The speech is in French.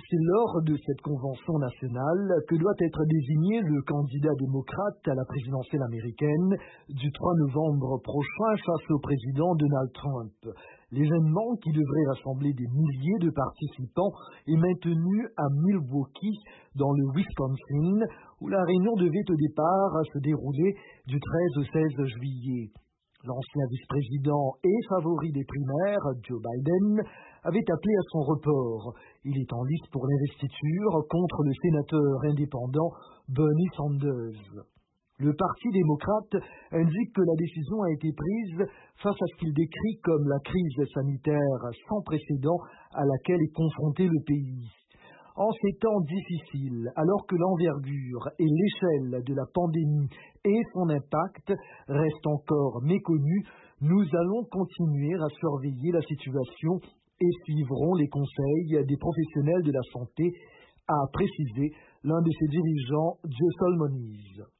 C'est lors de cette convention nationale que doit être désigné le candidat démocrate à la présidentielle américaine du 3 novembre prochain face au président Donald Trump. L'événement, qui devrait rassembler des milliers de participants, est maintenu à Milwaukee, dans le Wisconsin, où la réunion devait au départ se dérouler du 13 au 16 juillet. L'ancien vice-président et favori des primaires, Joe Biden, avait appelé à son report. Il est en lice pour l'investiture contre le sénateur indépendant Bernie Sanders. Le Parti démocrate indique que la décision a été prise face à ce qu'il décrit comme la crise sanitaire sans précédent à laquelle est confronté le pays. En ces temps difficiles, alors que l'envergure et l'échelle de la pandémie et son impact restent encore méconnus, nous allons continuer à surveiller la situation et suivrons les conseils des professionnels de la santé, a précisé l'un de ses dirigeants, Joe Solmonise.